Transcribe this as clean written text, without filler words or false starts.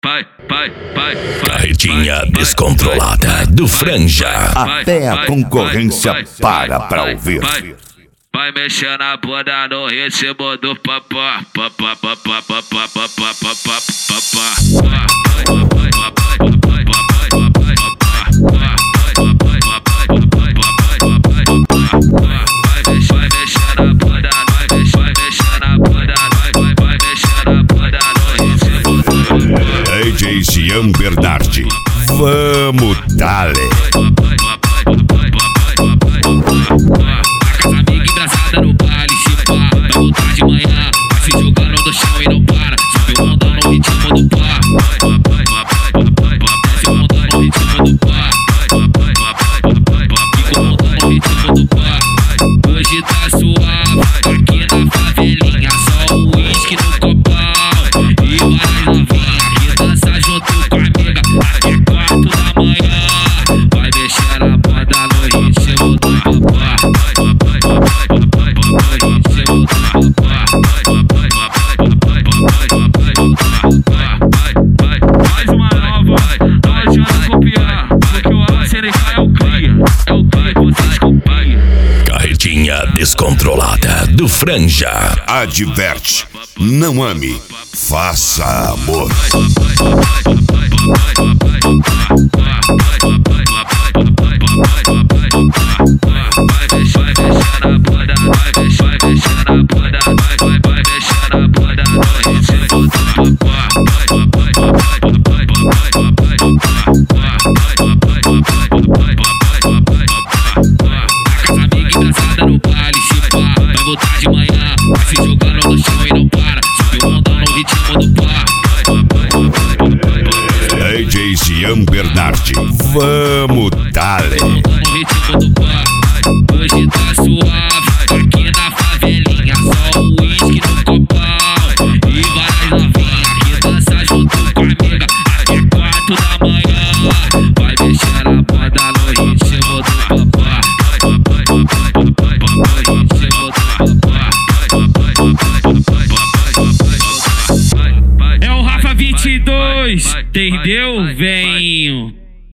Carretinha descontrolada do Franja. Até a concorrência para pra ouvir. Vai mexer na bunda no ritmo do papá. DJ Cian Bernardi, vamos dale. Casa amiga engraçada no baile, se pá, vai voltar de manhã, vai se jogando no chão e não para, subiu onda no ritmo do pá. Desce onda no ritmo do pá, fica onda no ritmo do pá. Hoje tá suave, aqui na favelinha, só o uísque no copão e várias novinhas que dança junto com a amiga, até 4 da manhã. Vai mexer a banda no ritmo do papá. Mais uma nova, não adianta copiar, porque o ACNK é o cria que vocês copiam. Carretinha descontrolada do Franja. Adverte, não ame, faça amor. Engraçada no baile, se pá, vai voltar de manhã, vai se jogando no chão e não para, subiu onda no ritmo do pá. DJ Cian Bernardi, vamos dale. No ritmo do pá, hoje tá